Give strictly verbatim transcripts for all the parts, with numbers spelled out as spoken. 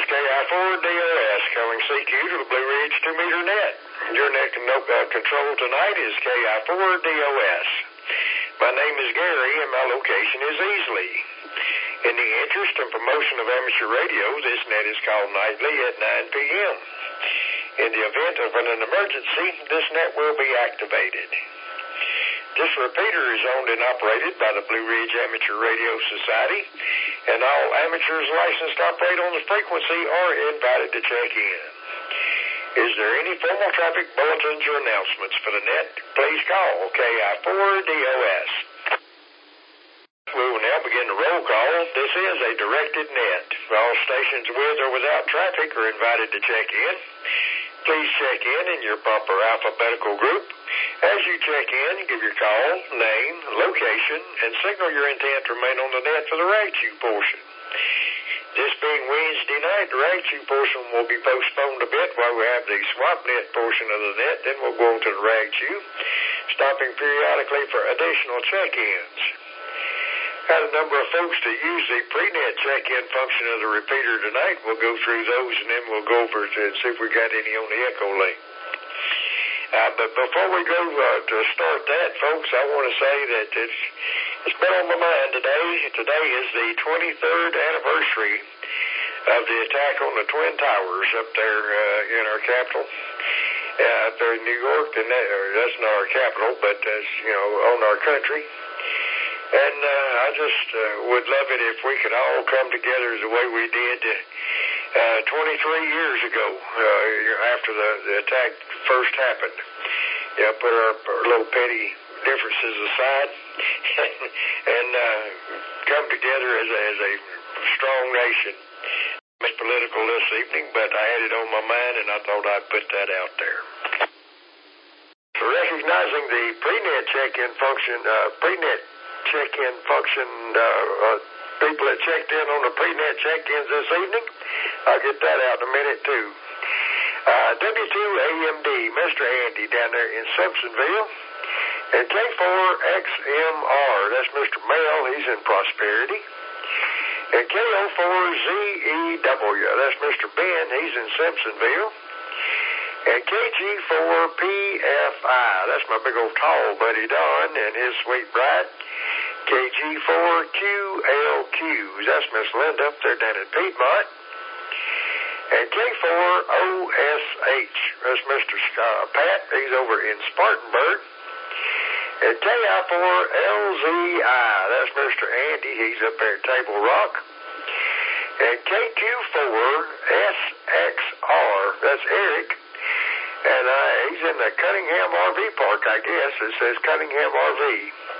K I four D O S calling C Q to the Blue Ridge two meter net. Your net uh, control tonight is K I four D O S. My name is Gary and my location is Easley. In the interest and promotion of amateur radio, this net is called nightly at nine p m In the event of an emergency, this net will be activated. This repeater is owned and operated by the Blue Ridge Amateur Radio Society, and all amateurs licensed to operate on the frequency are invited to check in. Is there any formal traffic bulletins or announcements for the net? Please call K I four D O S. We will now begin the roll call. This is a directed net. All stations with or without traffic are invited to check in. Please check in in your proper alphabetical group. As you check in, give your call, name, location, and signal your intent to remain on the net for the rag-chew portion. This being Wednesday night, the rag-chew portion will be postponed a bit while we have the swap net portion of the net. Then we'll go on to the rag-chew, stopping periodically for additional check-ins. Had a number of folks to use the pre-net check-in function of the repeater tonight. We'll go through those and then we'll go over to see if we got any on the echo link. Uh, but before we go uh, to start that, folks, I want to say that it's, it's been on my mind today. Today is the twenty-third anniversary of the attack on the Twin Towers up there uh, in our capital, uh, up there in New York. And that, or that's not our capital, but that's, you know, on our country. And uh, I just uh, would love it if we could all come together the way we did uh, twenty-three years ago uh, after the, the attack first happened. Yeah, put our, our little petty differences aside and uh, come together as a, as a strong nation. It's political this evening, but I had it on my mind and I thought I'd put that out there. Recognizing the pre-net check-in function, uh, pre-net check-in function, uh, uh, people that checked in on the pre-net check-ins this evening, I'll get that out in a minute too. Uh, W two A M D, Mister Andy down there in Simpsonville, and K four X M R, that's Mister Mel, he's in Prosperity, and K O four Z E W, that's Mister Ben, he's in Simpsonville, and K G four P F I, that's my big old tall buddy Don and his sweet bride. K G four Q L Q, that's Miss Linda up there down in Piedmont. And K four O S H, that's Mister Scott, Pat, he's over in Spartanburg. And K I four L Z I, that's Mister Andy, he's up there at Table Rock. And K Q four S X R, that's Eric. And uh, he's in the Cunningham R V Park, I guess. It says Cunningham R V.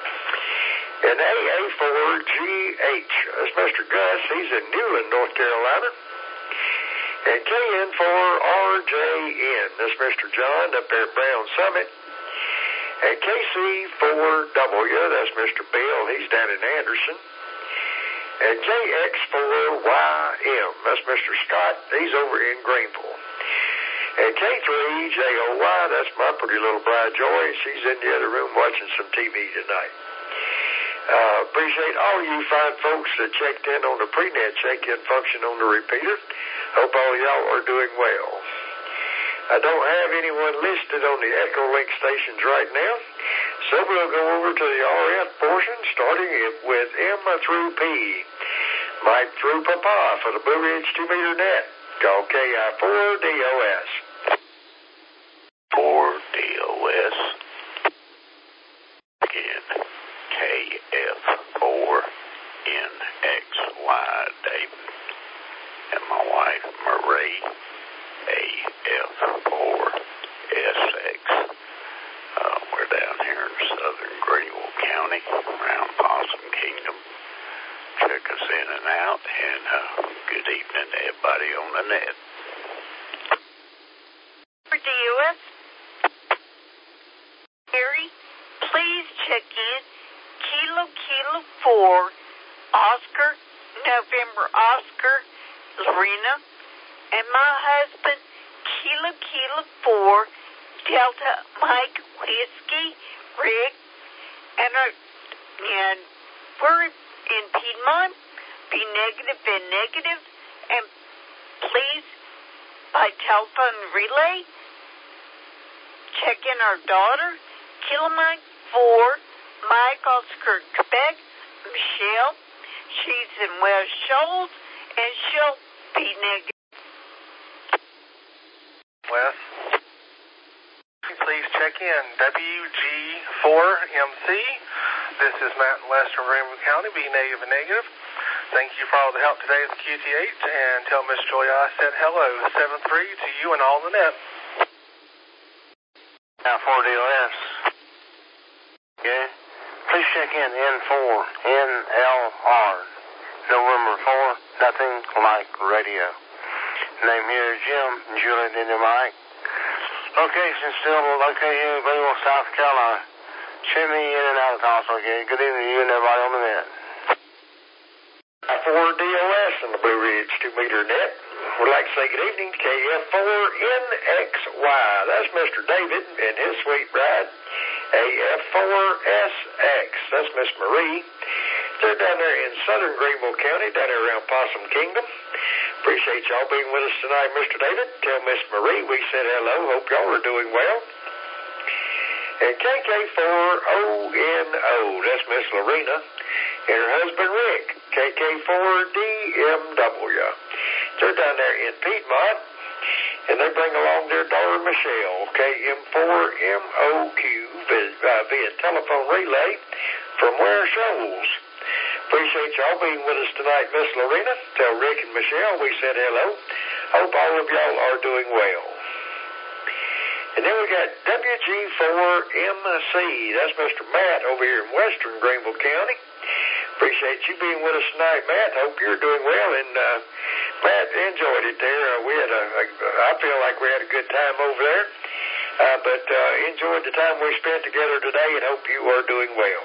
And A A four G H, that's Mister Gus, he's in Newland, North Carolina. And K N four R J N, that's Mister John up there at Brown Summit. And K C four W, that's Mister Bill, he's down in Anderson. And J X four Y M, that's Mister Scott, he's over in Greenville. And K three J O Y, that's my pretty little bride Joy, she's in the other room watching some T V tonight. Uh, appreciate all you fine folks that checked in on the pre-net check-in function on the repeater. Hope all y'all are doing well. I don't have anyone listed on the Echo Link stations right now, so we'll go over to the R F portion, starting with M through P. Mike through Papa for the Blue Ridge two meter net. Call K I four D O S. four D O S. Again, K F four N X Y David. And my wife Marie, A F four S X. Uh, we're down here in southern Greenville County, around Possum Kingdom. Check us in and out, and uh, good evening to everybody on the net. For D O S, Gary, please check in Kilo Kilo four, Oscar, November Oscar, Lorena, and my husband, Kilo Kilo four, Delta Mike Whiskey, Rick, and, our, and we're in Piedmont. Be negative and negative, and please by telephone relay. Check in our daughter, Kilo Mike four, Mike Oscar, Quebec, Michelle. She's in West Shoals, and she'll be negative. Wes, please check in W G four M C. This is Matt in Western Greenville County, be negative and negative. Thank you for all the help today at the Q T H, and tell Miss Joy I said hello, seven three to you and all the net. Now four D O S. Okay. Please check in N four N L R. November four, nothing like radio. Name here is Jim, Juliet into Mike. Location still located in Greenville, South Carolina. Send me in and out of the house, okay? Good evening to you and everybody on the net. four D O S on the Blue Ridge two meter net. We'd like to say good evening to K F four N X Y. That's Mister David and his sweet bride. A F four S X. That's Miss Marie. They're down there in southern Greenville County, down there around Possum Kingdom. Appreciate y'all being with us tonight, Mister David. Tell Miss Marie we said hello. Hope y'all are doing well. And K K four O N O. That's Miss Lorena and her husband Rick. K K four D M W. They're down there in Piedmont, and they bring along their daughter Michelle. K M four M O Q via, via telephone relay from Ware Shoals. Appreciate y'all being with us tonight, Miss Lorena. Tell Rick and Michelle we said hello. Hope all of y'all are doing well. And then we got W G four M C. That's Mister Matt over here in western Greenville County. Appreciate you being with us tonight, Matt. Hope you're doing well. And uh, Matt, enjoyed it there. Uh, we had a, a, I feel like we had a good time over there. Uh, but uh, enjoyed the time we spent together today, and hope you are doing well.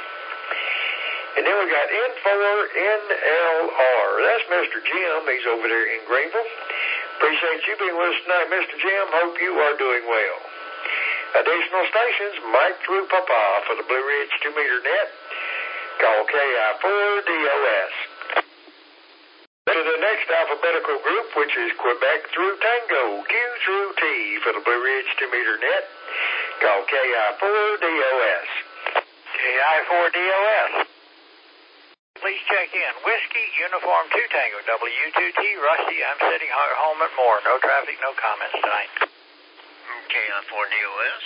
And then we got N four N L R. That's Mister Jim. He's over there in Greenville. Appreciate you being with us tonight, Mister Jim. Hope you are doing well. Additional stations, Mike through Papa for the Blue Ridge two meter net. Call K I four D O S. To the next alphabetical group, which is Quebec through Tango, Q through T for the Blue Ridge two meter net. Call K I four D O S. K I four D O S. Please check in. Whiskey, Uniform two Tango, W two T, Rusty. I'm sitting home at Moore. No traffic, no comments tonight. K I four D O S.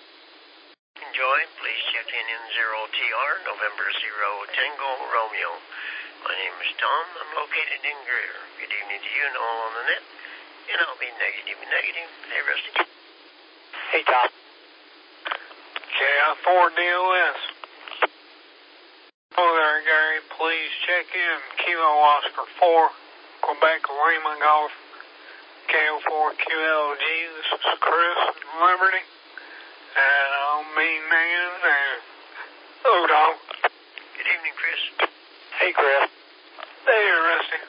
Enjoy. Please check in N zero T R, November zero Tango, Romeo. My name is Tom. I'm located in Greer. Good evening to you and all on the net. And I'll be negative and negative. Hey, Rusty. Hey, Tom. K I four D O S. Hello there, Gary. Please check in Kilo Oscar four, Quebec Lima Golf, K O four Q L G. This is Chris Liberty. And I'll be negative and hello, Tom. Good evening, Chris. Hey, Chris. Hey, Rusty.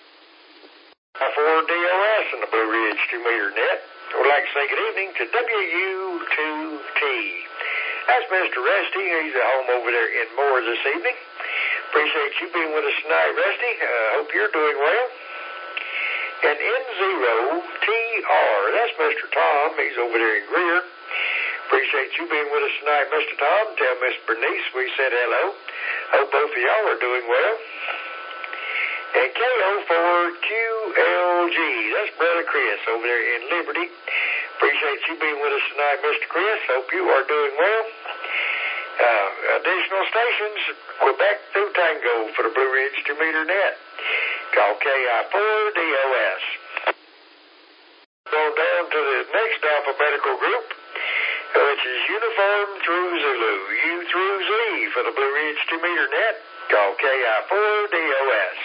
four D O S in the Blue Ridge two meter net. I would like to say good evening to W U two T. That's Mister Rusty. He's at home over there in Moore this evening. Appreciate you being with us tonight, Rusty. I uh, hope you're doing well. And N zero T R. That's Mister Tom. He's over there in Greer. Appreciate you being with us tonight, Mister Tom. Tell Miss Bernice we said hello. Hope both of y'all are doing well. And K O four Q L G. That's Brother Chris over there in Liberty. Appreciate you being with us tonight, Mister Chris. Hope you are doing well. Uh, additional stations, Quebec through Tango for the Blue Ridge two meter net. Call K I four D O S. Go down to the next alphabetical group, which is Uniform through Zulu, U through Z for the Blue Ridge two meter net. Call K I four D O S.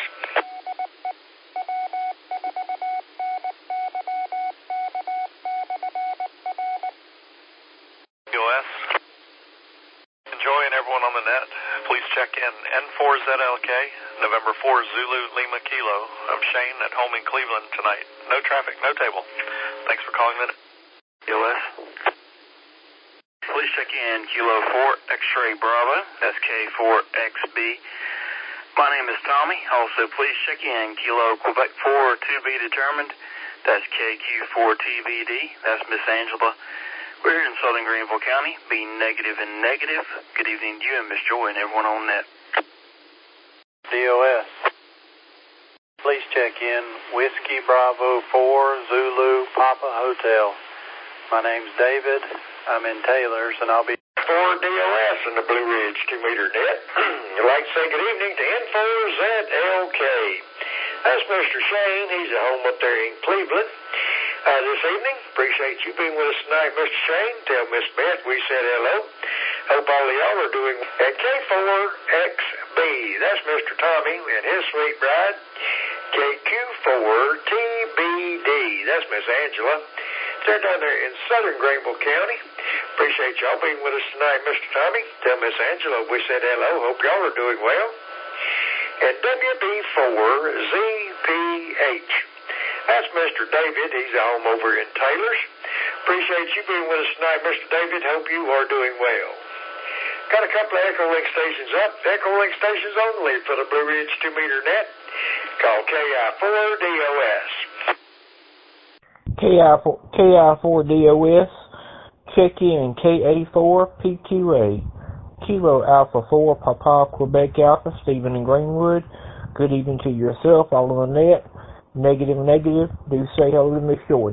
Enjoying everyone on the net. Please check in N four Z L K, November four Zulu Lima Kilo. I'm Shane at home in Cleveland tonight. No traffic, no table. Thanks for calling the net. U S. Please check in Kilo four X-Ray Bravo. That's K four X B. My name is Tommy. Also, please check in Kilo Quebec four to be determined. That's K Q four T B D. That's Miss Angela. We're here in Southern Greenville County, being negative and negative. Good evening to you and Miss Joy and everyone on net. D O S. Please check in Whiskey Bravo four Zulu Papa Hotel. My name's David. I'm in Taylor's, and I'll be for D O S in the Blue Ridge two meter net. I'd like to say good evening to N four Z L K. That's Mister Shane. He's at home up there in Cleveland uh, this evening. Appreciate you being with us tonight, Mister Shane. Tell Miss Beth we said hello. Hope all of y'all are doing. And K four X B, that's Mister Tommy and his sweet bride. K Q four T B D, that's Miss Angela. They're down there in Southern Greenville County. Appreciate y'all being with us tonight, Mister Tommy. Tell Miss Angela we said hello. Hope y'all are doing well. And W B four Z P H, that's Mister David. He's at home over in Taylor's. Appreciate you being with us tonight, Mister David. Hope you are doing well. Got a couple of Echo Link stations up. Echo Link stations only for the Blue Ridge two meter net. Call K I four D O S. K I four D O S. Check in K A four P Q A. Kilo Alpha four Papa Quebec Alpha, Stephen and Greenwood. Good evening to yourself, all on the net. Negative, negative. Do say hello to Miss Joy.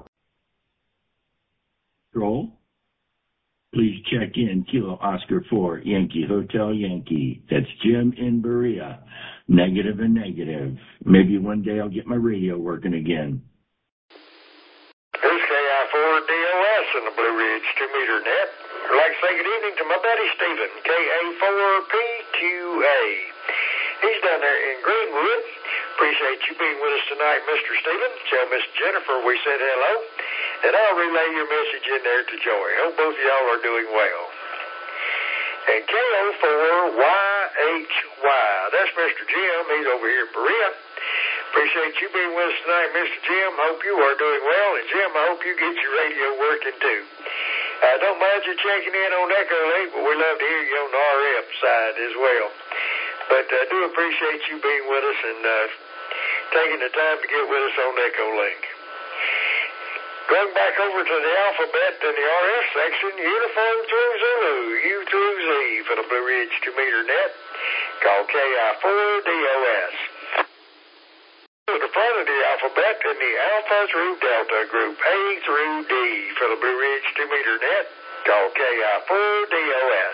Roll. Please check in Kilo Oscar four Yankee Hotel Yankee. That's Jim in Berea. Negative and negative. Maybe one day I'll get my radio working again. Here's K I four D O S in the Blue Ridge two meter net. I'd like to say good evening to my buddy Stephen, K A four P Q A. He's down there in Greenwood. Appreciate you being with us tonight, Mister Stephen. Tell Miss Jennifer we said hello. And I'll relay your message in there to Joy. Hope both of y'all are doing well. And K O four Y H Y, that's Mister Jim. He's over here in Berea. Appreciate you being with us tonight, Mister Jim. Hope you are doing well. And Jim, I hope you get your radio working too. I don't mind you checking in on Echo Link, but we love to hear you on the R F side as well. But I do appreciate you being with us and uh, taking the time to get with us on Echo Link. Going back over to the alphabet in the R F section, uniform through Zulu, U through Z for the Blue Ridge two meter net. Call K I four D O S. To the front of the alphabet in the Alpha through Delta group, A through D for the Blue Ridge two meter net. Call K I four D O S.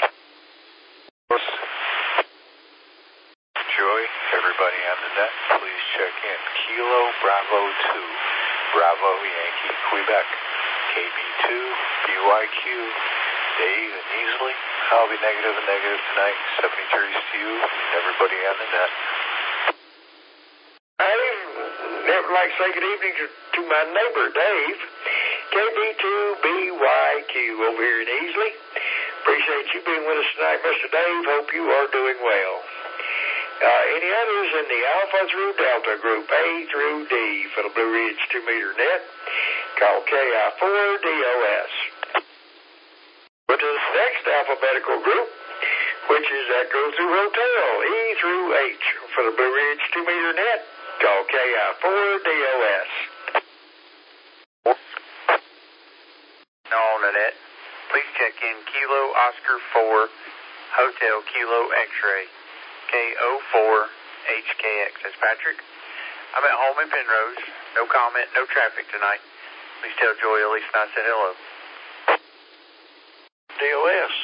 Joy, everybody on the net, please check in Kilo Bravo two. Bravo Yankee Quebec, K B two, B Y Q, Dave and Easley. I'll be negative and negative tonight. seventy-threes to you and everybody on the net. I would like to say good evening to, to my neighbor, Dave. K B two B Y Q over here in Easley. Appreciate you being with us tonight, Mister Dave. Hope you are doing well. Uh, any others in the Alpha through Delta group, A through D for the Blue Ridge two meter net? Call K I four D O S. But to the next alphabetical group, which is Echo through Hotel, E through H for the Blue Ridge two meter net. Call K I four D O S. Now on the net, please check in Kilo Oscar four Hotel Kilo X-Ray. K O four H K X. That's Patrick. I'm at home in Penrose. No comment, no traffic tonight. Please tell Joy Elise and I said hello. D O S.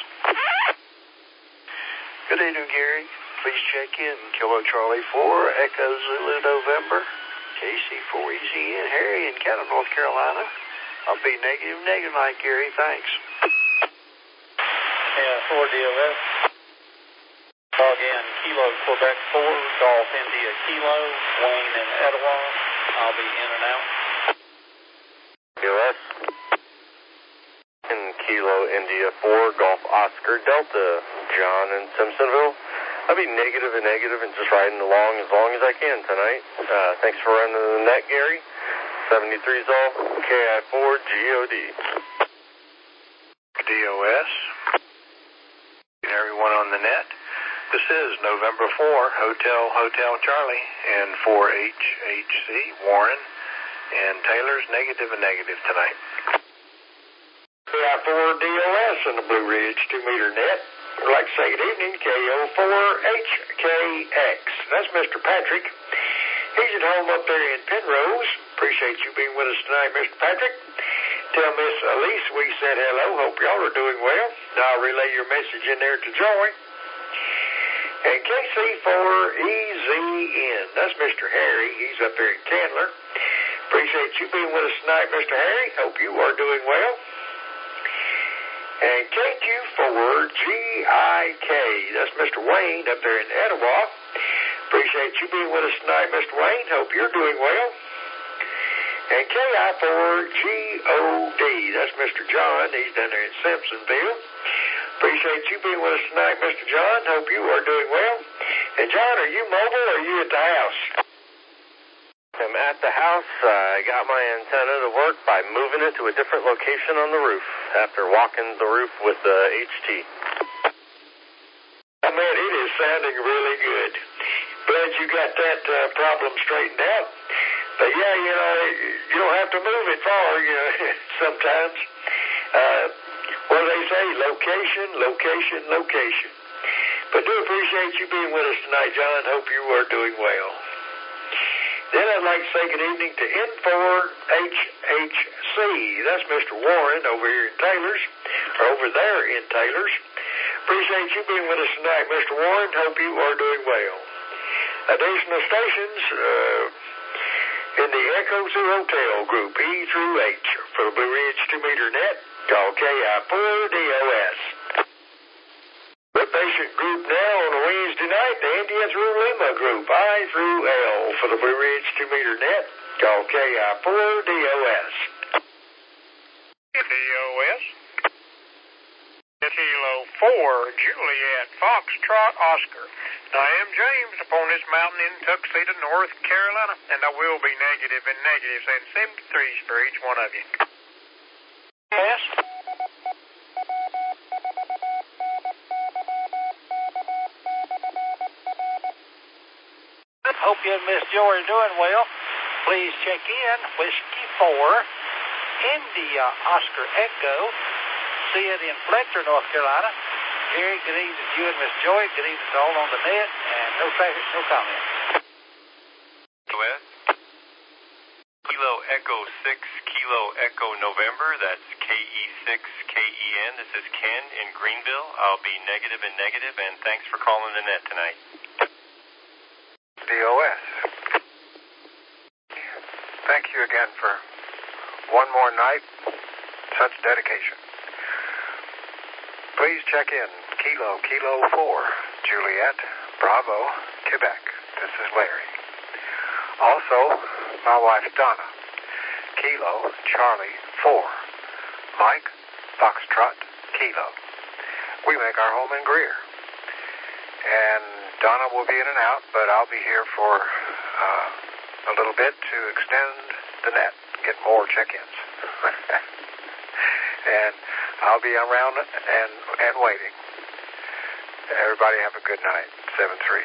Good evening, Gary. Please check in Kilo Charlie four Echo Zulu November. K C four E Z N Harry in Canton, North Carolina. I'll be negative, negative night, Gary. Thanks. Yeah, four D O S. Log in Kilo Quebec four, Golf India Kilo, Wayne and Etowah. I'll be in and out. D O S. In Kilo India four, Golf Oscar Delta, John in Simpsonville. I'll be negative and negative and just riding along as long as I can tonight. Uh, thanks for running the net, Gary. seventy-three's all, K I four G O D. D O S. And everyone on the net. This is November fourth, Hotel Hotel Charlie, and four H H C, Warren, and Taylor's negative and negative tonight. K I four D O S in the Blue Ridge two meter net. I'd like to say good evening, K O four H K X. That's Mister Patrick. He's at home up there in Penrose. Appreciate you being with us tonight, Mister Patrick. Tell Miss Elise we said hello. Hope y'all are doing well. I'll relay your message in there to Joy. And K C four E Z N. That's Mister Harry. He's up there in Candler. Appreciate you being with us tonight, Mister Harry. Hope you are doing well. And K Q four G I K. That's Mister Wayne up there in Etowah. Appreciate you being with us tonight, Mister Wayne. Hope you're doing well. And K I four G O D. That's Mister John. He's down there in Simpsonville. Appreciate you being with us tonight, Mister John. Hope you are doing well. And John, are you mobile or are you at the house? I'm at the house. Uh, I got my antenna to work by moving it to a different location on the roof after walking the roof with the H T. Oh, man, it is sounding really good. Glad you got that uh, problem straightened out. But, yeah, you know, you don't have to move it far, you know, sometimes. Uh, what do they say? Location, location, location. But do appreciate you being with us tonight, John. Hope you are doing well. Then I'd like to say good evening to N four H H C. That's Mister Warren over here in Taylor's, or over there in Taylor's. Appreciate you being with us tonight, Mister Warren. Hope you are doing well. Additional stations uh, in the Echo Zoo Hotel Group E through H for the Blue Ridge two meter net. Call K I four D O S. The patient group now on a Wednesday night, the India through Lima group, I through L for the Blue Ridge two meter net. Call K I four D O S. D O S. Kilo four, Juliet, Foxtrot, Oscar. I am James upon this mountain in Tuxedo, North Carolina, and I will be negative and negatives and seventy-threes for each one of you. Yes. Hope you and Miss Joy are doing well. Please check in. Whiskey four, India, Oscar Echo. See it in Fletcher, North Carolina. Gary, good evening to you and Miss Joy. Good evening to all on the net. And no traffic, no comment. West. Kilo Echo six, Kilo Echo November. That's K E six K E N. This is Ken in Greenville. I'll be negative and negative, and thanks for calling the net tonight. D O S. Thank you again for one more night. Such dedication. Please check in Kilo, Kilo four, Juliet, Bravo, Quebec. This is Larry. Also, my wife Donna. Kilo, Charlie, four, Mike, Foxtrot, Kilo. We make our home in Greer. And Donna will be in and out, but I'll be here for uh, a little bit to extend the net, get more check-ins. And I'll be around and and waiting. Everybody have a good night. seven three.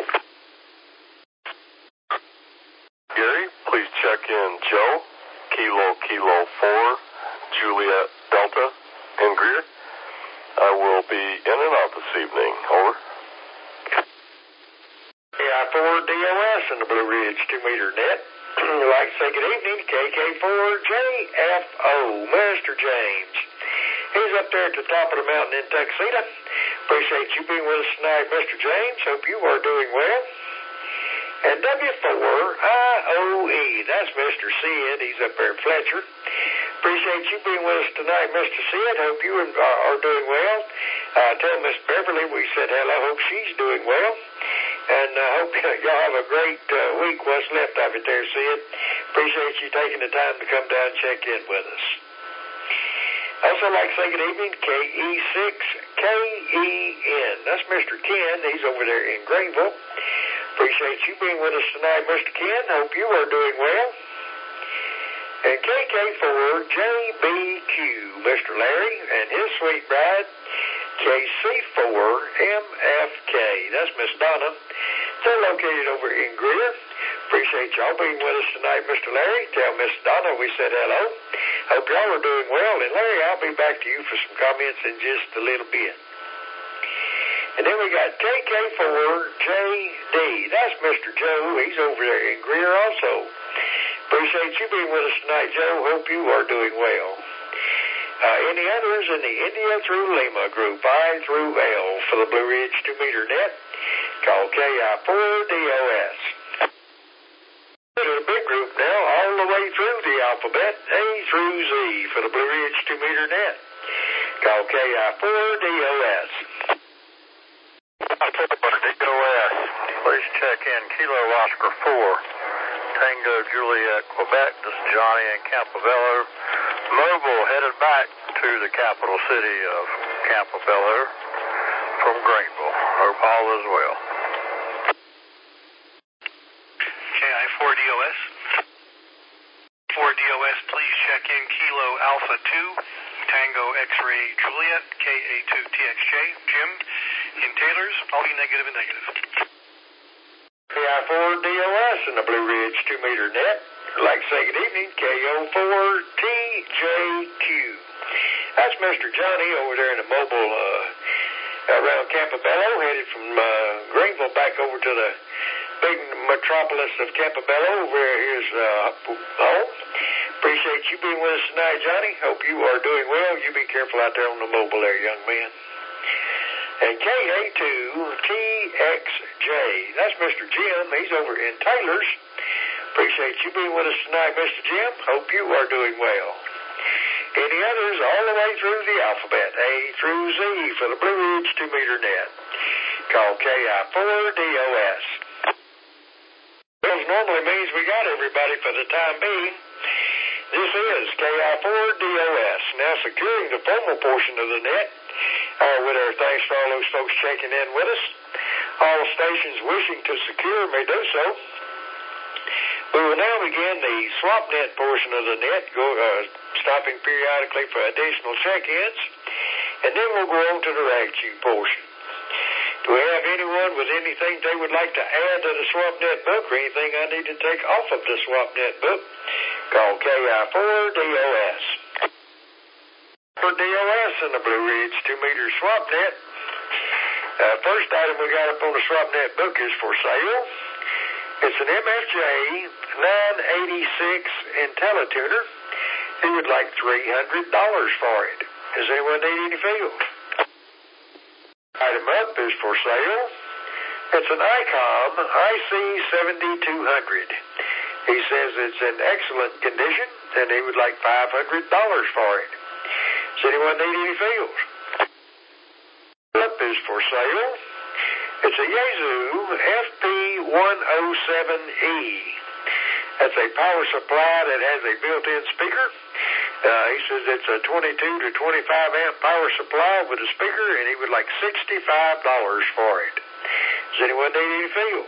Gary, please check in Joe, Kilo Kilo four, Juliet Delta, in Greer. I will be in and out this evening. Over. K I four D O S in the Blue Ridge two meter net. I'd like to say good evening to K K four J F O, Mister James. He's up there at the top of the mountain in Tuxedo. Appreciate you being with us tonight, Mister James. Hope you are doing well. And W four I O E, that's Mister Sid. He's up there in Fletcher. Appreciate you being with us tonight, Mister Sid. Hope you are doing well. Uh, tell Miss Beverly we said hello. Hope she's doing well. And I uh, hope y'all have a great uh, week, what's left of it there, Sid. Appreciate you taking the time to come down and check in with us. Also like to say good evening to K E six K E N. That's Mister Ken. He's over there in Greenville. Appreciate you being with us tonight, Mister Ken. Hope you are doing well. And K K four J B Q, Mister Larry and his sweet bride, K C four M F K. That's Miss Donna. They're located over in Greer. Appreciate y'all being with us tonight, Mister Larry. Tell Miss Donna we said hello. Hope y'all are doing well. And Larry, I'll be back to you for some comments in just a little bit. And then we got K K four J D. That's Mister Joe. He's over there in Greer also. Appreciate you being with us tonight, Joe. Hope you are doing well. Uh, any others in the India through Lima group, I through L for the Blue Ridge two meter net? Call K I four D O S. To the big group now, all the way through the alphabet, A through Z for the Blue Ridge two meter net. Call K I four D O S. D O S, please check in Kilo Oscar four, Tango Juliet, Quebec. This is Johnny in Campobello. Mobile headed back to the capital city of Campobello from Greenville. Hope all is well. K I four D O S. four D O S, please check in Kilo Alpha two, Tango X-Ray Juliet, K A two T X J. Jim in Taylor's. I'll be negative and negative. K I four D O S in the Blue Ridge two meter net. I'd like to say good evening, K O four T J Q. That's Mister Johnny over there in the mobile uh, around Campobello, headed from uh, Greenville back over to the big metropolis of Campobello, where his uh, home. Appreciate you being with us tonight, Johnny. Hope you are doing well. You be careful out there on the mobile there, young man. And K A two T X J, that's Mister Jim. He's over in Taylor's. Appreciate you being with us tonight, Mister Jim. Hope you are doing well. Any others all the way through the alphabet, A through Z for the Blue Ridge two meter net. Call K I four D O S. This normally means we got everybody for the time being. This is K I four D O S. Now securing the formal portion of the net. Uh, with our thanks for all those folks checking in with us. All stations wishing to secure may do so. We will now begin the swap net portion of the net, go, uh, stopping periodically for additional check-ins, and then we'll go on to the rag chew portion. Do we have anyone with anything they would like to add to the swap net book or anything I need to take off of the swap net book? Call K I four D O S. For D O S in the Blue Ridge two meter swap net. Uh, first item we got up on the swap net book is for sale. It's an M F J nine eighty-six IntelliTuner. He would like three hundred dollars for it. Does anyone need any field? Item up is for sale. It's an ICOM I C seventy-two hundred. He says it's in excellent condition and he would like five hundred dollars for it. Does anyone need any field? Up is for sale. It's a Yaesu F P one oh seven E. That's a power supply that has a built-in speaker. Uh, he says it's a twenty-two to twenty-five amp power supply with a speaker, and he would like sixty-five dollars for it. Does anyone need any field?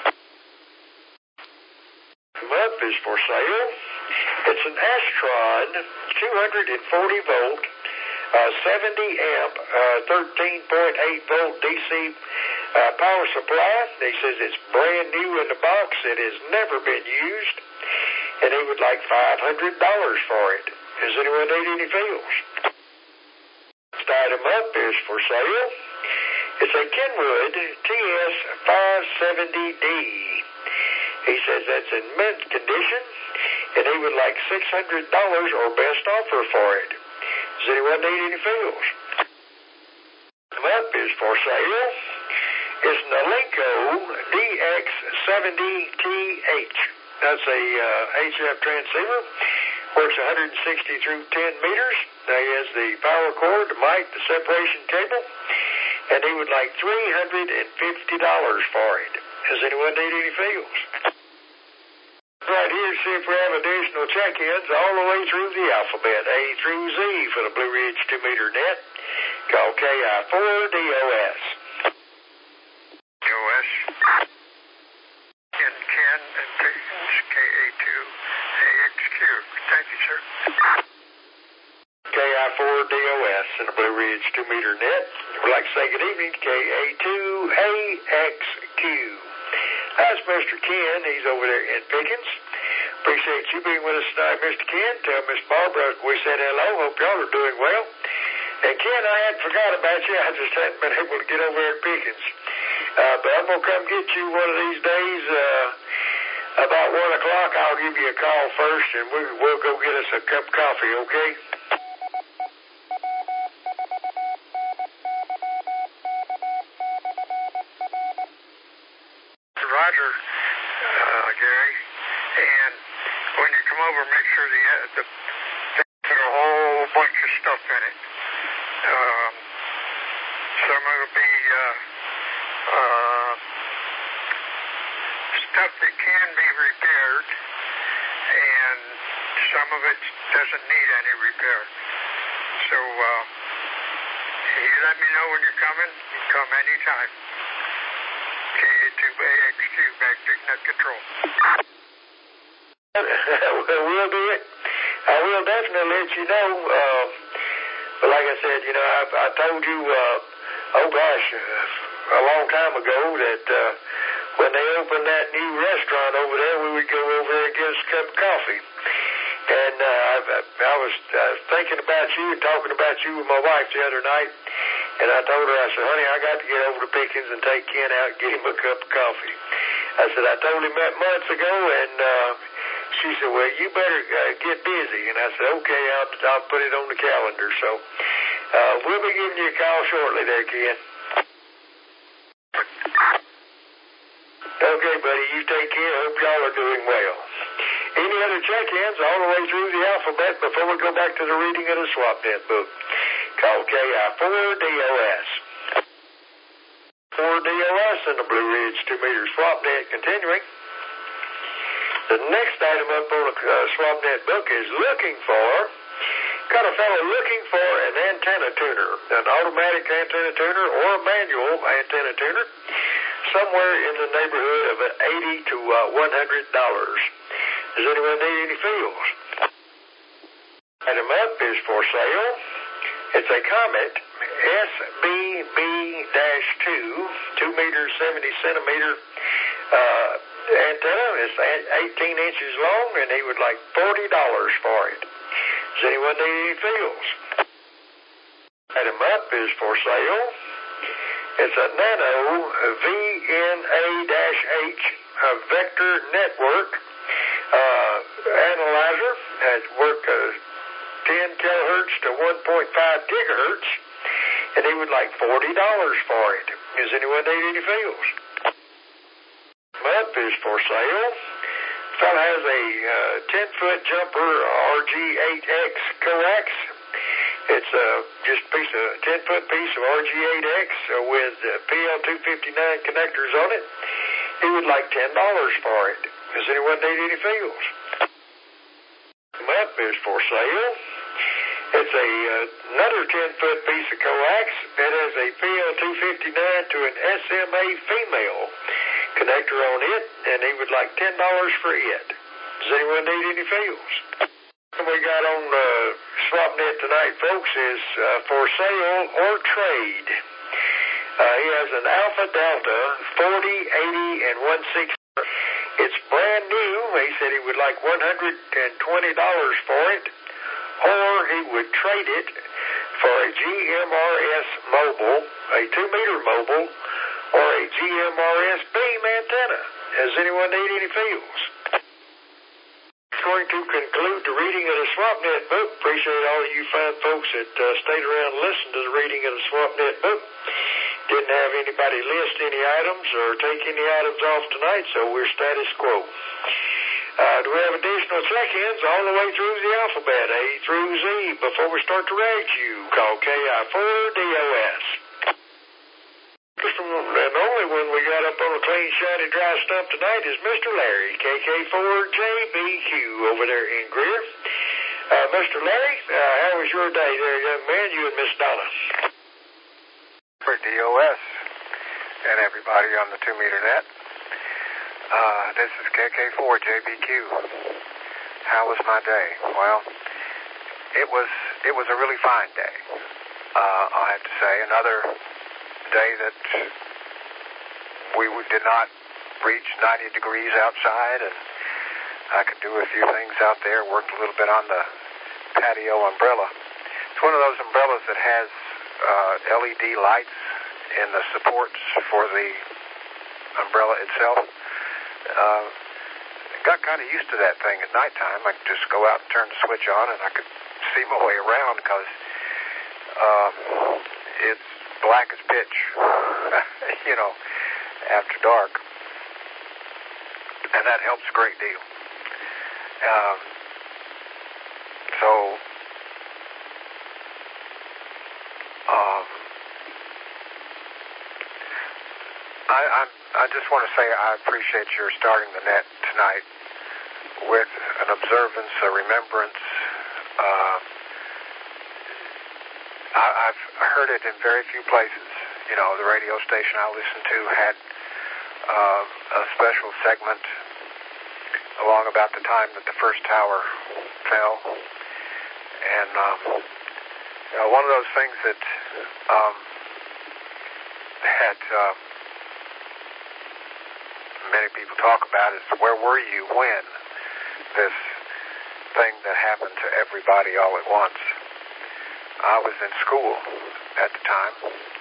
Up is for sale. It's an Astron two hundred forty volt, uh, seventy amp, uh, thirteen point eight volt D C uh, power supply. He says it's brand new in the box. It has never been used, and he would like five hundred dollars for it. Does anyone need any fields? Next item up is for sale. It's a Kenwood T S five seventy D. He says that's in mint condition, and he would like six hundred dollars or best offer for it. Does anyone need any fields? Up is for sale. It's an Alinco D X seventy T H. That's a uh, H F transceiver. Works one hundred sixty through ten meters. Now he has the power cord, the mic, the separation cable, and he would like three hundred fifty dollars for it. Does anyone need any fields? Right here, see if we have additional check-ins all the way through the alphabet, A through Z for the Blue Ridge two meter net. Call K I four D O S. D O S. Ken Ken and Peyton's K A two A X Q. Thank you, sir. K I four D O S in the Blue Ridge two meter net. We'd like to say good evening, K A two A X Q. Uh, it's Mister Ken. He's over there in Pickens. Appreciate you being with us tonight, Mister Ken. Tell Miss Barbara we said hello. Hope y'all are doing well. And Ken, I hadn't forgot about you. I just hadn't been able to get over there at Pickens. Uh, but I'm going to come get you one of these days. Uh, about one o'clock, I'll give you a call first, and we, we'll go get us a cup of coffee, okay? Roger, uh, Gary. And when you come over, make sure the, uh, the put a whole bunch of stuff in it. Um, some of it will be uh, uh, stuff that can be repaired, and some of it doesn't need any repair. So uh, you let me know when you're coming. You can come anytime. K A two A X two, back to net control. We'll do it. I will definitely let you know. Uh, but like I said, you know, I, I told you, uh, oh gosh, uh, a long time ago that uh, when they opened that new restaurant over there, we would go over there and get us a cup of coffee. And uh, I, I was uh, thinking about you and talking about you with my wife the other night. And I told her, I said, honey, I got to get over to Pickens and take Ken out and get him a cup of coffee. I said, I told him that months ago, and uh, she said, well, you better uh, get busy. And I said, okay, I'll, I'll put it on the calendar. So uh, we'll be giving you a call shortly there, Ken. Okay, buddy, you take care. Hope y'all are doing well. Any other check-ins all the way through the alphabet before we go back to the reading of the SwapNet book? Call K I four D O S. four D O S in the Blue Ridge two meter SwapNet continuing. The next item up on the uh, SwapNet book is looking for, got a fellow looking for an antenna tuner, an automatic antenna tuner or a manual antenna tuner, somewhere in the neighborhood of eighty to one hundred dollars. Does anyone need any feels? Item up is for sale. It's a Comet S B B two, two meter, seventy centimeter uh, antenna. It's eighteen inches long, and he would like forty dollars for it. Does anyone need any feels? Item up is for sale. It's a Nano V N A H vector network uh, analyzer. Has work uh, ten kilohertz to one point five gigahertz, and he would like forty dollars for it. Does anyone need any feels? Up is for sale. Fellow has a uh, ten foot jumper R G eight X coax. It's a uh, just piece of ten foot piece of R G eight X uh, with uh, P L two fifty-nine connectors on it. He would like ten dollars for it. Does anyone need any feels? Up is for sale. It's a uh, another ten foot piece of coax. It has a P L two fifty-nine to an S M A female connector on it, and he would like ten dollars for it. Does anyone need any feels? What we got on uh, SwapNet tonight, folks, is uh, for sale or trade. Uh, he has an Alpha Delta forty, eighty, and one sixty. It's brand new. He said he would like one hundred twenty dollars for it, or he would trade it for a G M R S mobile, a two meter mobile, or a G M R S beam antenna. Does anyone need any feels? Going to conclude the reading of the SwapNet book. Appreciate all of you fine folks that uh, stayed around and listened to the reading of the SwapNet book. Didn't have anybody list any items or take any items off tonight, so we're status quo. Uh, do we have additional check-ins all the way through the alphabet, A through Z? Before we start to rate you, call K I four D O S. And only one we got up on a clean, shiny, dry stump tonight is Mister Larry, K K four J B Q over there in Greer. Uh, Mister Larry, uh, how was your day there, young man, you and Miss Donna? For D O S and everybody on the two meter net. Uh, this is K K four J B Q. How was my day? Well, it was it was a really fine day. Uh, I have to say, another day that we did not reached ninety degrees outside, and I could do a few things out there, worked a little bit on the patio umbrella. It's one of those umbrellas that has uh, L E D lights in the supports for the umbrella itself. Uh, got kind of used to that thing at nighttime. I could just go out and turn the switch on, and I could see my way around because uh, it's black as pitch, you know, after dark. And that helps a great deal. Um, so, um, I, I, I just want to say I appreciate your starting the net tonight with an observance, a remembrance. Uh, I, I've heard it in very few places. You know, the radio station I listened to had uh, a special segment along about the time that the first tower fell. And um, you know, one of those things that um, that uh, many people talk about is where were you when this thing that happened to everybody all at once? I was in school at the time.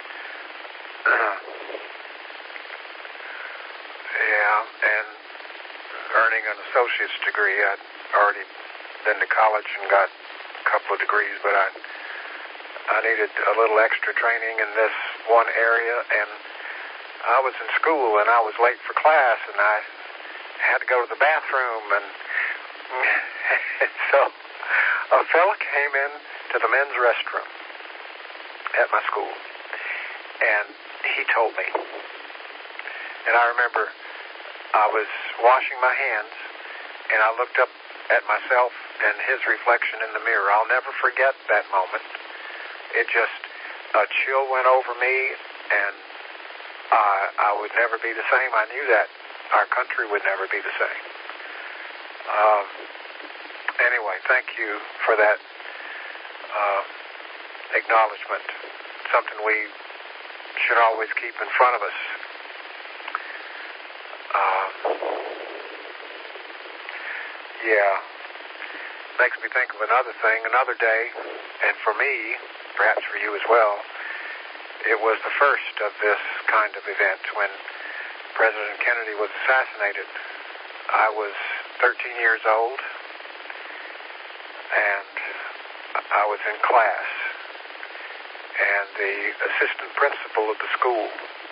Yeah, and earning an associate's degree. I'd already been to college and got a couple of degrees, but I I needed a little extra training in this one area, and I was in school, and I was late for class, and I had to go to the bathroom, and so a fella came in to the men's restroom at my school, and he told me, and I remember I was washing my hands, and I looked up at myself and his reflection in the mirror. I'll never forget that moment. It just, a chill went over me, and I, I would never be the same. I knew that our country would never be the same. Um, anyway, thank you for that uh, acknowledgement, something we should always keep in front of us. Uh, yeah, makes me think of another thing, another day, and for me, perhaps for you as well, it was the first of this kind of event when President Kennedy was assassinated. I was thirteen years old, and I was in class, and the assistant principal of the school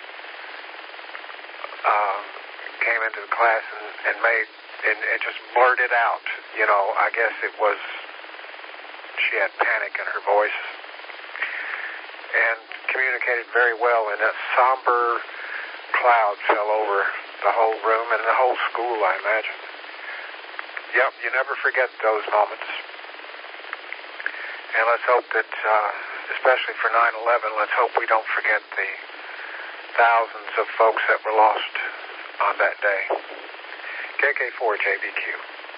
uh, came into the class and, and made, and, and just blurted out, you know, I guess it was, she had panic in her voice, and communicated very well, and that somber cloud fell over the whole room and the whole school, I imagine. Yep, you never forget those moments. And let's hope that, uh, especially for nine eleven, let's hope we don't forget the thousands of folks that were lost on that day. K K four J B Q.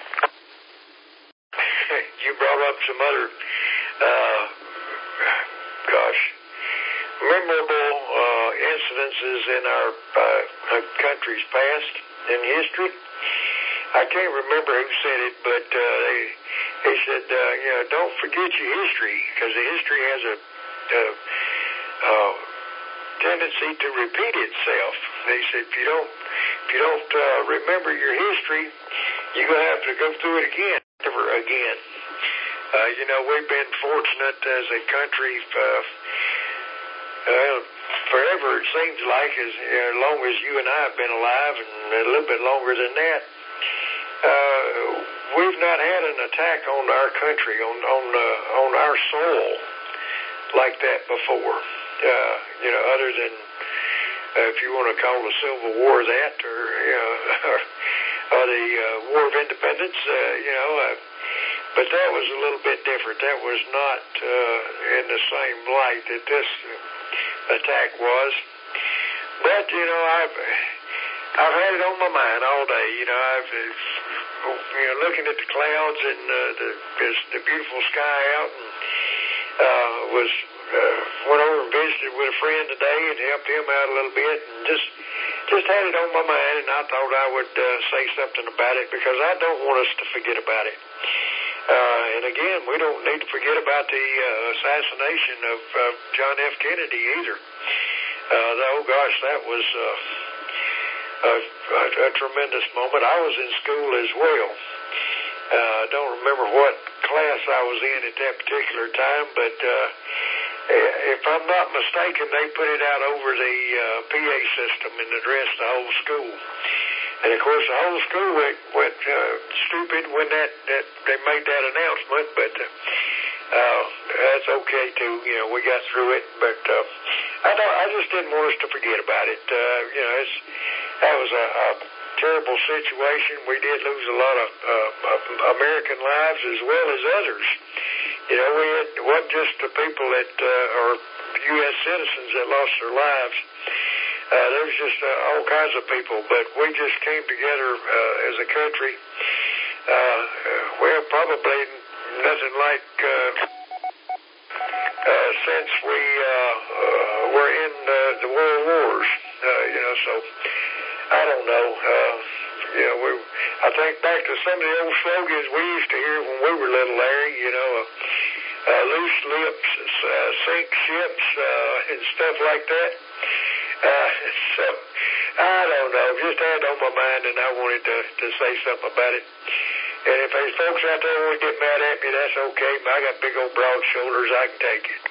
You brought up some other, uh, gosh, memorable uh, incidences in our uh, country's past in history. I can't remember who said it, but uh, they, they said, uh, you know, don't forget your history, because the history has a, a, a tendency to repeat itself. They said, if you don't, if you don't uh, remember your history, you're going to have to go through it again, never again. Uh, you know, we've been fortunate as a country, uh, uh, forever it seems like, as, you know, as long as you and I have been alive, and a little bit longer than that. Uh, we've not had an attack on our country, on on uh, on our soil like that before. Uh, you know, other than uh, if you want to call the Civil War that, or you know, or, or the uh, War of Independence. Uh, you know, uh, but that was a little bit different. That was not uh, in the same light that this attack was. But you know, I've I've had it on my mind all day. You know, I've you know looking at the clouds and uh, the this, the beautiful sky out, and uh, was uh, went over and visited with a friend today and helped him out a little bit, and just just had it on my mind, and I thought I would uh, say something about it because I don't want us to forget about it. Uh, and again, we don't need to forget about the uh, assassination of uh, John F. Kennedy either. Uh, oh gosh, that was uh, a, a, a tremendous moment. I was in school as well. Uh, I don't remember what class I was in at that particular time, but uh, if I'm not mistaken, they put it out over the uh, P A system and addressed the whole school. And of course, the whole school went, went uh, stupid when that, that they made that announcement. But uh, uh, that's okay too. You know, we got through it. But uh, I don't. I just didn't want us to forget about it. Uh, you know, it's, that was a, a terrible situation. We did lose a lot of uh, American lives as well as others. You know, we had, it wasn't just the people that uh, are U S citizens that lost their lives. Uh, there was just uh, all kinds of people, but we just came together uh, as a country. Uh, well, probably nothing like uh, uh, since we uh, uh, were in uh, the World Wars. Uh, you know, so I don't know. Uh, you know, we. I think back to some of the old slogans we used to hear when we were little, Larry. You know, uh, uh, loose lips uh, sink ships uh, and stuff like that. Uh, so, I don't know. Just had it on my mind, and I wanted to, to say something about it. And if there's folks out there who want to get mad at me, that's okay. I got big old broad shoulders. I can take it.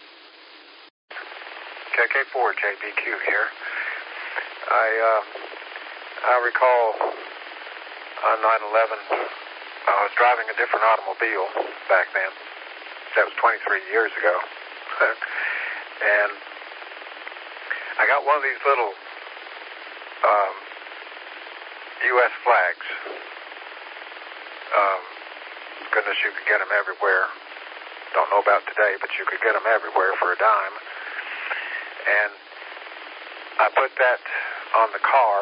K K four J B Q here. I, uh, I recall on nine eleven, I was driving a different automobile back then. That was twenty-three years ago. And I got one of these little um, U S flags. Um, goodness, you could get them everywhere. Don't know about today, but you could get them everywhere for a dime. And I put that on the car,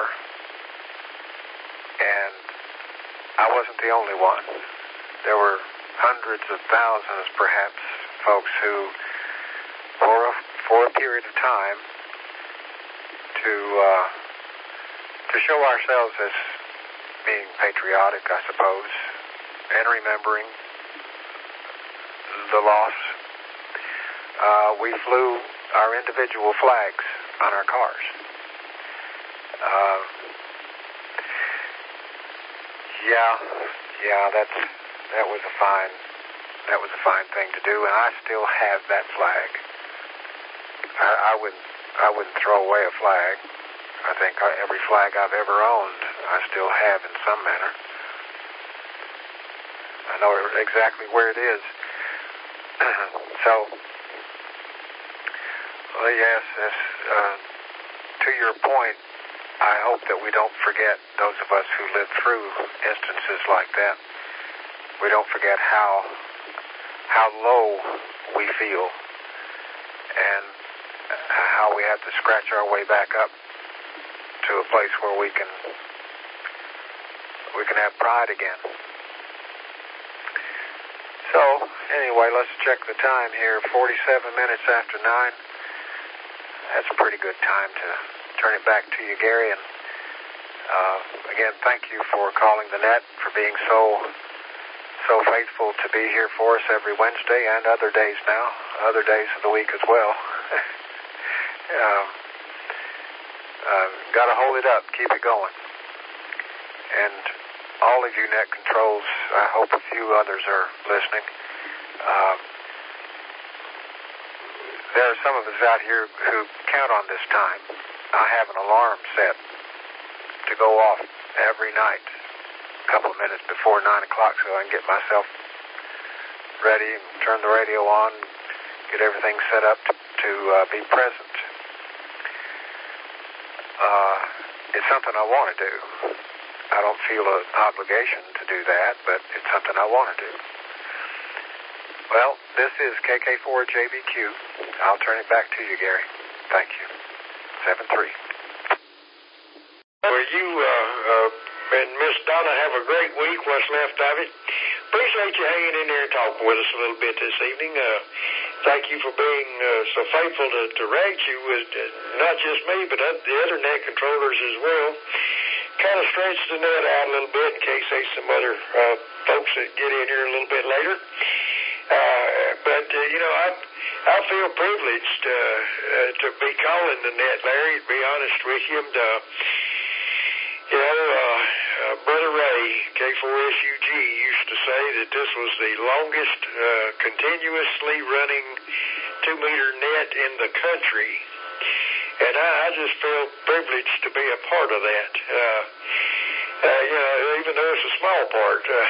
and I wasn't the only one. There were hundreds of thousands, perhaps, folks who, for a, for a period of time, to uh, to show ourselves as being patriotic, I suppose, and remembering the loss, uh, we flew our individual flags on our cars. Uh, yeah, yeah, that's that was a fine that was a fine thing to do, and I still have that flag. I, I wouldn't. I wouldn't throw away a flag. I think every flag I've ever owned, I still have in some manner. I know exactly where it is. So, well, yes, yes, uh, to your point, I hope that we don't forget, those of us who lived through instances like that, we don't forget how, how low we feel, and how we have to scratch our way back up to a place where we can we can have pride again. So, anyway, let's check the time here. forty-seven minutes after nine. That's a pretty good time to turn it back to you, Gary. And uh, again, thank you for calling the net, for being so so faithful to be here for us every Wednesday and other days now, other days of the week as well. Um, uh, got to hold it up, keep it going. And all of you net controls, I hope a few others are listening. Um, there are some of us out here who count on this time. I have an alarm set to go off every night, a couple of minutes before nine o'clock, so I can get myself ready and turn the radio on, get everything set up to, to uh, be present. Uh, it's something I want to do. I don't feel an obligation to do that, but it's something I want to do. Well, this is K K four J B Q. I'll turn it back to you, Gary. Thank you. seven three. Well, you uh, uh, and Miss Donna have a great week, what's left of it. Appreciate you hanging in there and talking with us a little bit this evening. Uh, thank you for being uh, so faithful to, to Raichu with uh, not just me, but uh, the other net controllers as well. Kind of stretch the net out a little bit in case there's some other uh, folks that get in here a little bit later. Uh, but, uh, you know, I I feel privileged uh, uh, to be calling the net, Larry, to be honest with you. And, uh, you know, uh, uh, Brother Ray, K four S U G, used to say that this was the longest uh, continuously running two-meter net in the country. And I, I just feel privileged to be a part of that. Uh, uh, you know, even though it's a small part. Uh,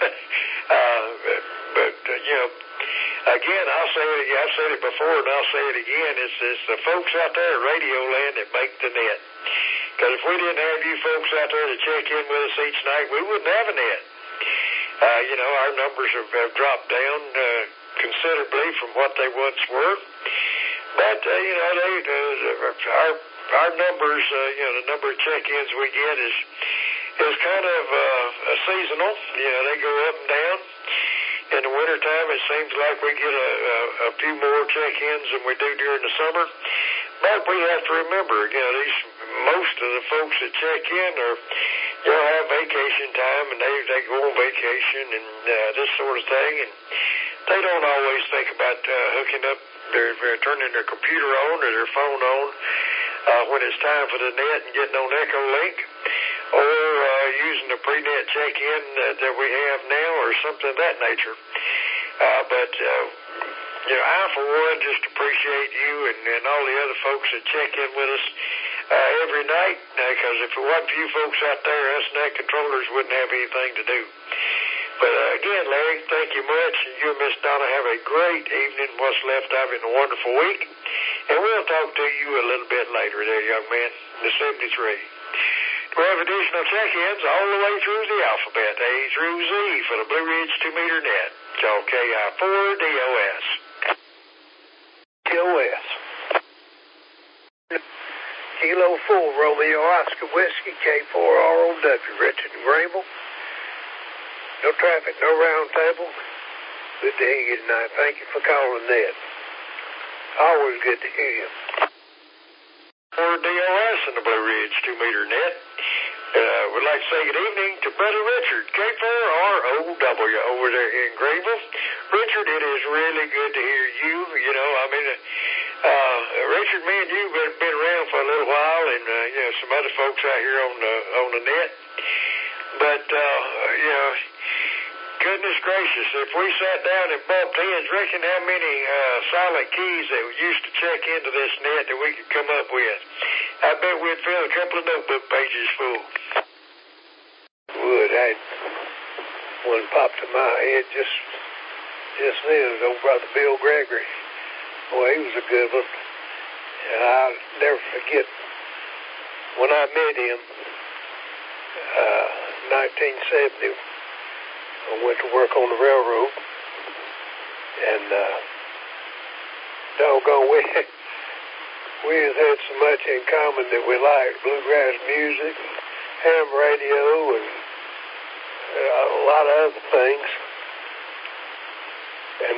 uh, but, uh, you know, again, I'll say it again. I've said it before and I'll say it again. It's, it's the folks out there at Radio Land that make the net. Because if we didn't have you folks out there to check in with us each night, we wouldn't have a net. Uh, you know, our numbers have, have dropped down uh, considerably from what they once were. But, uh, you know, they, uh, our our numbers, uh, you know, the number of check-ins we get is is kind of uh, seasonal. You know, they go up and down. In the wintertime, it seems like we get a, a, a few more check-ins than we do during the summer. But we have to remember, you know, these most of the folks that check in are, you know, have vacation time and they they go on vacation and uh, this sort of thing, and they don't always think about uh, hooking up their, their turning their computer on or their phone on uh, when it's time for the net and getting on Echolink, or uh, using the pre-net check-in uh, that we have now or something of that nature. Uh, but, uh, you know, I, for one, just appreciate you and, and all the other folks that check in with us uh, every night, because uh, if it wasn't for you folks out there, us net controllers wouldn't have anything to do. But, uh, again, Larry, thank you much. You and Miss Donna have a great evening, what's left of it, and a wonderful week. And we'll talk to you a little bit later there, young man, the seventy-three. We have additional check-ins all the way through the alphabet, A through Z, for the Blue Ridge two-meter net. Call K I four D O S. D O S. Kilo four, Romeo Oscar Whiskey, K four R O W, Richard and Grable. No traffic, no round table. Good to hear you tonight. Thank you for calling that. Always good to hear you. For D O S in the Blue Ridge two-meter net. Uh, we'd like to say good evening to Brother Richard, K four R O W, over there in Greenville. Richard, it is really good to hear you. You know, I mean, uh, Richard, me and you have been around for a little while, and, uh, you know, some other folks out here on the, on the net. But, uh, you know, goodness gracious, if we sat down and bumped heads, reckon how many uh, silent keys that we used to check into this net that we could come up with. I bet we'd fill a couple of notebook pages full. Would. I one popped in my head just just then. It was old brother Bill Gregory. Boy, he was a good one. And I'll never forget when I met him, uh, nineteen seventy. I went to work on the railroad, and uh, doggone, we, we have had so much in common that we liked bluegrass music, ham radio, and uh, a lot of other things. And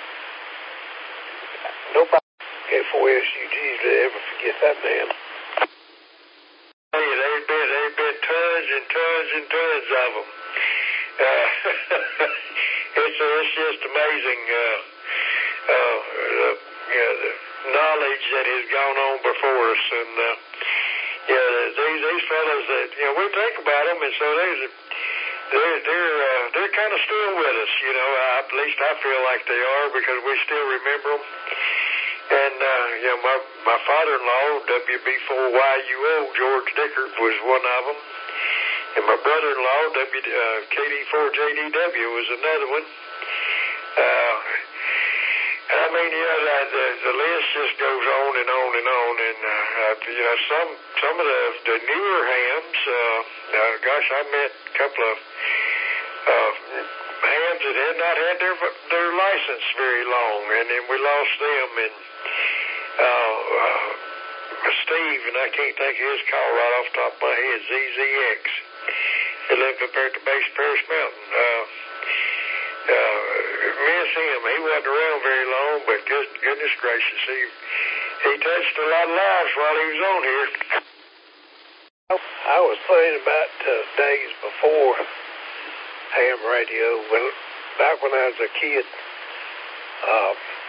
nobody K four S U Gs will ever forget that man. Hey, they've been, they've been tons and tons and tons of them. Uh, it's, it's just amazing, uh, uh, the, you know, the knowledge that has gone on before us. And, uh, yeah, these, these fellas that, you know, we think about them, and so they're, they're, they're, uh, they're kind of still with us, you know. I, at least I feel like they are, because we still remember them. And, uh, you know, my, my father-in-law, W B four Y U O, George Dickert, was one of them. And my brother-in-law, W, uh, K D four J D W, was another one. Uh, I mean, you know, the, the, the list just goes on and on and on. And, uh, you know, some some of the, the newer hams, uh, uh, gosh, I met a couple of uh, hams that had not had their their license very long, and then we lost them. And uh, uh, Steve, and I can't think of his call right off the top of my head, Z Z X. He lived up there at the base of Parish Mountain. Uh, uh, miss him. He wasn't around very long, but good, goodness gracious, he he touched a lot of lives while he was on here. I was thinking about uh, days before ham radio, when back when I was a kid. Uh,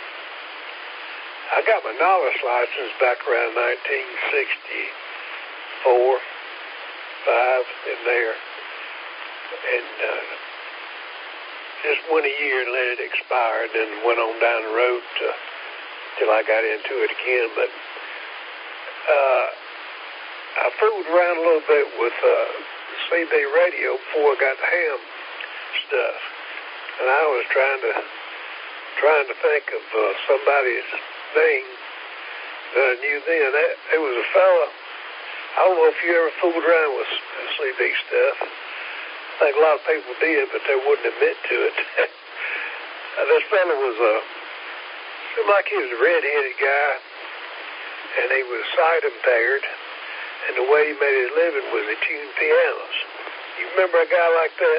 I got my novice license back around nineteen sixty-four, five, in there, and uh, just went a year and let it expire, and then went on down the road to, till I got into it again. But uh, I fooled around a little bit with uh, C B radio before I got the ham stuff, and I was trying to trying to think of uh, somebody's name that I knew then. That, it was a fella. I don't know if you ever fooled around with C B stuff. I think a lot of people did, but they wouldn't admit to it. This fella was a, seemed like he was a red-headed guy, and he was sight impaired, and the way he made his living was he tuned pianos. You remember a guy like that?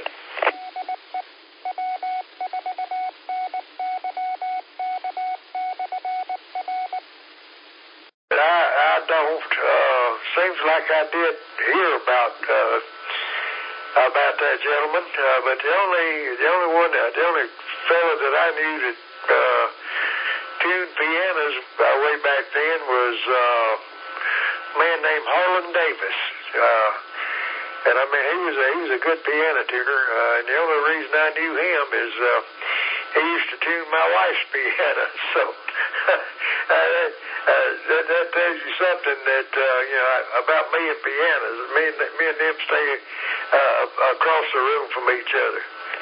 I, I don't. Uh, seems like I did hear about uh, about that gentleman, uh, but the only the only one, uh, the only fellow that I knew that uh, tuned pianos uh, way back then was uh, a man named Harlan Davis. Uh, and I mean, he was a, he was a good piano tuner, uh, and the only reason I knew him is uh, he used to tune my wife's piano. So uh, uh, that, that tells you something that uh, you know about me and pianos. Me and me and them stay uh, across the room from each other.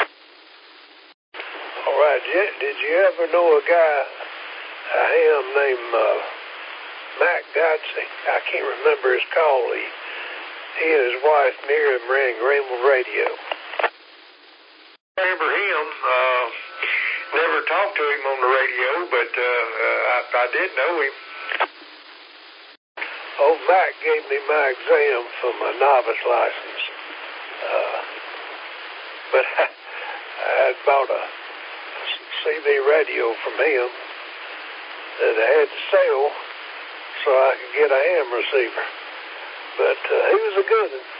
All right. Did you ever know a guy, a ham named uh, Mac Godsey? I can't remember his call. He, he and his wife near him ran Greenville Radio. I remember him. Uh, never talked to him on the radio, but uh, uh, I, I did know him. Oh, Mac gave me my exam for my novice license. Uh, but I, I had bought a C B radio from him that I had to sell so I could get a ham receiver. But uh, he was a good one.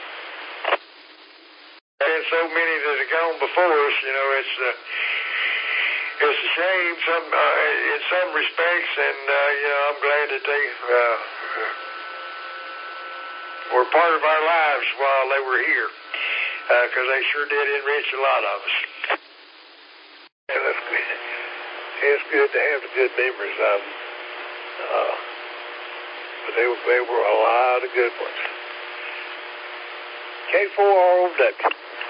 And so many that have gone before us, you know, it's uh, it's a shame some uh, in some respects, and uh, you know, I'm glad that they uh, were part of our lives while they were here, because uh, they sure did enrich a lot of us. Yeah, that's good. It's good to have the good memories of them. Uh, but they were, they were a lot of good ones. K four R O W.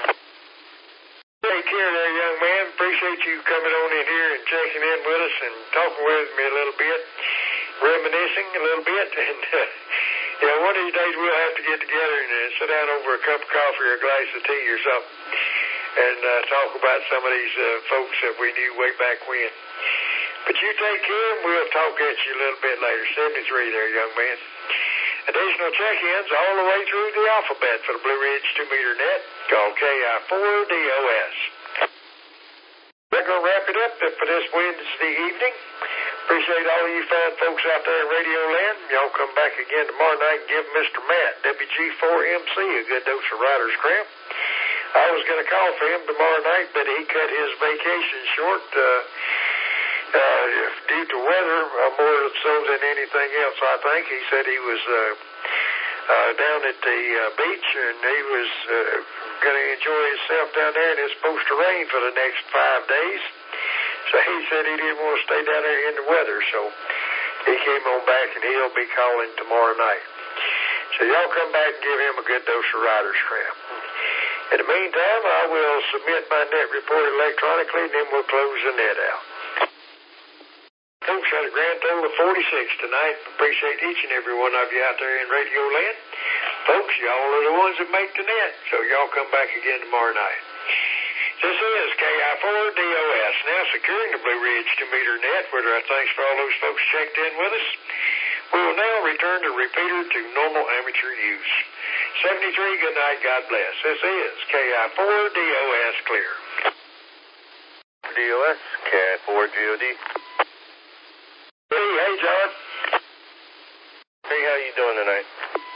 Take care there, young man. Appreciate you coming on in here and checking in with us and talking with me a little bit, reminiscing a little bit. And, uh, you know, one of these days we'll have to get together and uh, sit down over a cup of coffee or a glass of tea or something and uh, talk about some of these uh, folks that we knew way back when. But you take care, and we'll talk at you a little bit later. seventy-three there, young man. Additional check-ins all the way through the alphabet for the Blue Ridge two meter net. Call K I four D O S. We're going to wrap it up for this Wednesday evening. Appreciate all you fine folks out there in Radio Land. Y'all come back again tomorrow night and give Mister Matt, W G four M C, a good dose of writer's cramp. I was going to call for him tomorrow night, but he cut his vacation short uh, uh, due to weather, uh, more so than anything else, I think. He said he was uh, uh, down at the uh, beach, and he was uh, going to enjoy himself down there, and it's supposed to rain for the next five days. So he said he didn't want to stay down there in the weather, so he came on back, and he'll be calling tomorrow night. So y'all come back and give him a good dose of writer's cramp. In the meantime, I will submit my net report electronically, and then we'll close the net out. Folks, had a grand total of forty-six tonight. Appreciate each and every one of you out there in Radio Land. Folks, y'all are the ones that make the net, so y'all come back again tomorrow night. This is K I four D O S, now securing the Blue Ridge two meter net, where our thanks for all those folks checked in with us. We will now return the repeater to normal amateur use. seventy-three, good night, God bless. This is K I four D O S Clear. D O S, K I four G O D. Hey, hey, John. Hey, how you doing tonight?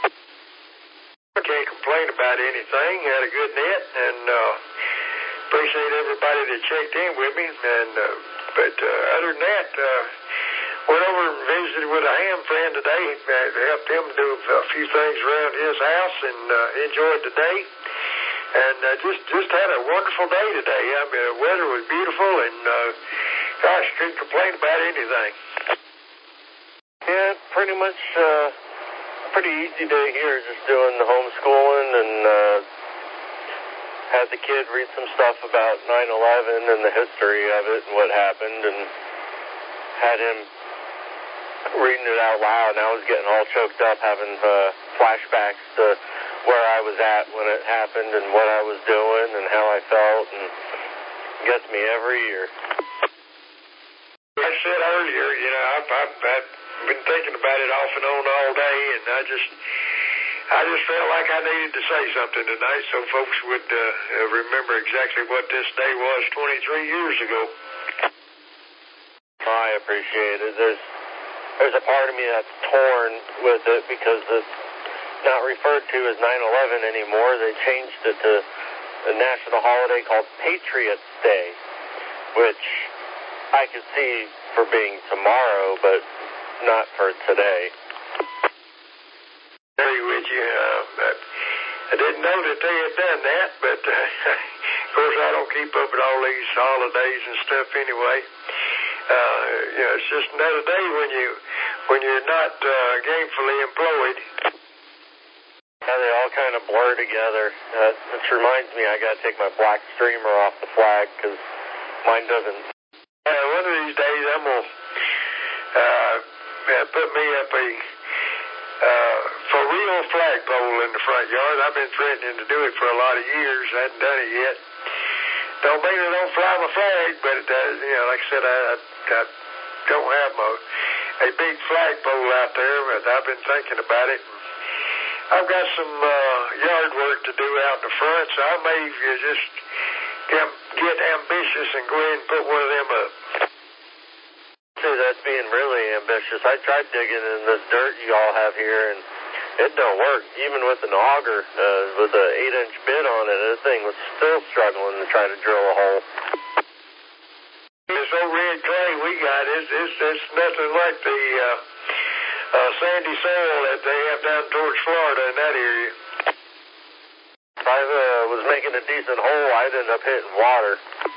I can't complain about anything. Had a good net, and uh, appreciate everybody that checked in with me. And uh, but uh, other than that, uh, went over and visited with a ham friend today. Uh, helped him do a few things around his house, and uh, enjoyed the day. And uh, just just had a wonderful day today. I mean, the weather was beautiful, and uh, gosh, couldn't complain about anything. Yeah, pretty much uh, pretty easy day here, just doing the homeschooling and uh, had the kid read some stuff about nine eleven and the history of it and what happened, and had him reading it out loud, and I was getting all choked up, having uh, flashbacks to where I was at when it happened and what I was doing and how I felt, and it gets me every year. I said earlier, you know, I've, I've, I've been thinking about it off and on all day, and I just, I just felt like I needed to say something tonight so folks would uh, remember exactly what this day was twenty-three years ago. Oh, I appreciate it. There's, there's a part of me that's torn with it because it's not referred to as nine eleven anymore. They changed it to a national holiday called Patriots Day, which I could see for being tomorrow, but not for today. I agree with you. Uh, I didn't know that they had done that, but uh, of course I don't keep up with all these holidays and stuff anyway. Uh, you know, it's just another day when you when you're not uh, gainfully employed. Yeah, they all kind of blur together. Uh, which reminds me, I got to take my black streamer off the flag because mine doesn't. Uh, one of these days, I'm gonna uh, put me up a uh, for real flagpole in the front yard. I've been threatening to do it for a lot of years. I hadn't done it yet. Don't mean I don't fly my flag, but it does. You know, like I said, I, I, I don't have my, a big flagpole out there, but I've been thinking about it. I've got some uh, yard work to do out in the front, so I may uh, just get, get ambitious and go ahead and put one of them up. See, that's being really ambitious. I tried digging in this dirt you all have here, and it don't work. Even with an auger, uh, with an eight-inch bit on it, this thing was still struggling to try to drill a hole. This old red clay we got, it's, it's, it's nothing like the uh, uh, sandy soil that they have down towards Florida in that area. If I uh, was making a decent hole, I'd end up hitting water.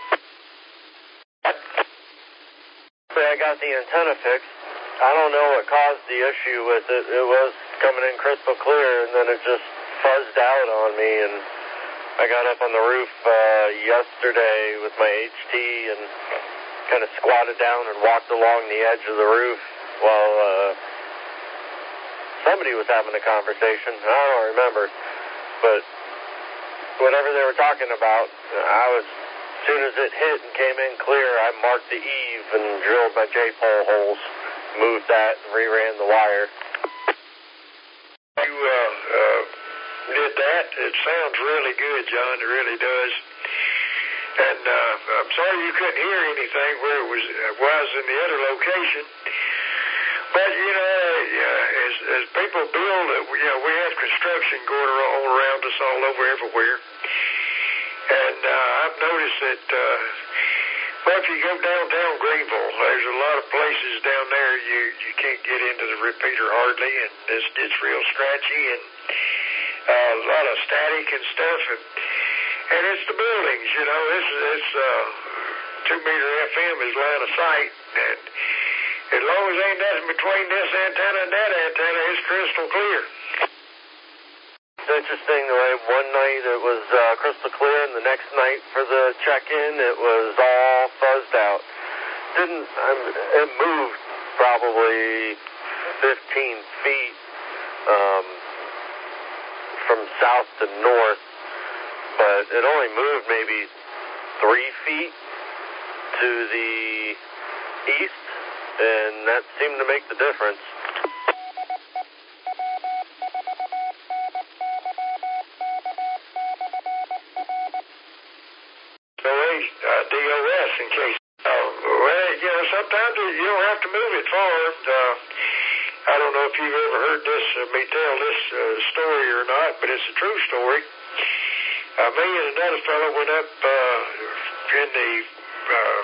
I got the antenna fixed. I don't know what caused the issue with it. It was coming in crystal clear, and then it just fuzzed out on me, and I got up on the roof uh, yesterday with my H T and kind of squatted down and walked along the edge of the roof while uh, somebody was having a conversation. I don't remember, but whatever they were talking about, I was, as soon as it hit and came in clear, I marked the eave and drilled my J-pole holes, moved that, and reran the wire. You uh, uh, did that. It sounds really good, John. It really does. And uh, I'm sorry you couldn't hear anything where it was, uh, was in the other location. But, you know, uh, as, as people build, uh, you know, we have construction going on around us all over everywhere. And uh, I've noticed that, uh, well, if you go downtown Greenville, there's a lot of places down there you, you can't get into the repeater hardly, and it's, it's real scratchy and uh, a lot of static and stuff. And, and it's the buildings, you know. This is this uh, two meter F M is line of sight, and as long as ain't nothing between this antenna and that antenna, it's crystal clear. It's interesting the way one night it was uh, crystal clear, and the next night for the check-in it was all fuzzed out. Didn't um, it moved probably fifteen feet um, from south to north, but it only moved maybe three feet to the east, and that seemed to make the difference. So uh, D O S in case. Uh, well, you know, sometimes you don't have to move it far. Uh, I don't know if you've ever heard this, uh, me tell this uh, story or not, but it's a true story. Uh, me and another fellow went up uh, in the, uh,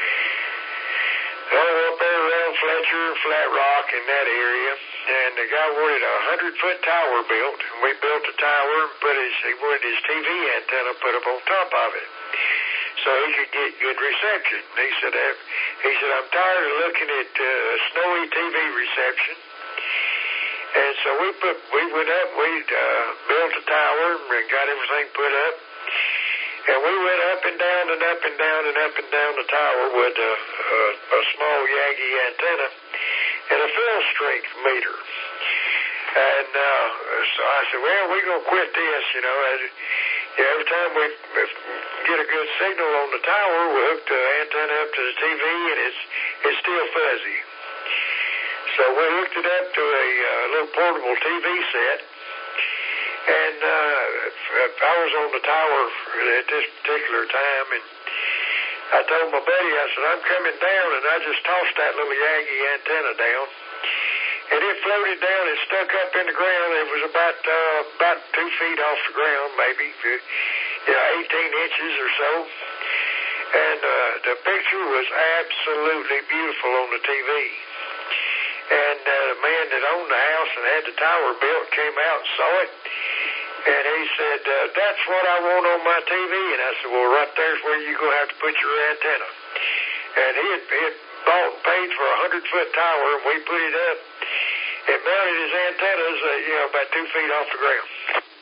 oh, up there around Fletcher, Flat Rock in that area, and the guy wanted a hundred-foot tower built, and we built a tower and put his, he wanted his T V antenna put up on top of it, so he could get good reception. And he said, uh, he said, I'm tired of looking at uh, snowy T V reception. And so we put, we went up, we uh, built a tower and got everything put up. And we went up and down and up and down and up and down the tower with a, a, a small Yagi antenna and a fill strength meter. And uh, so I said, well, we're going to quit this, you know. And, yeah, every time we get a good signal on the tower, we hook the antenna up to the T V and it's, it's still fuzzy. So we hooked it up to a uh, little portable T V set, and uh, I was on the tower at this particular time, and I told my buddy, I said, I'm coming down, and I just tossed that little Yagi antenna down, and it floated down and stuck up in the ground. It was about uh, about two feet off the ground, maybe, you know, eighteen inches or so, and uh, the picture was absolutely beautiful on the T V. And uh, the man that owned the house and had the tower built came out and saw it. And he said, uh, that's what I want on my T V. And I said, well, right there's where you're going to have to put your antenna. And he had, he had bought and paid for a hundred-foot tower, and we put it up and mounted his antennas, uh, you know, about two feet off the ground.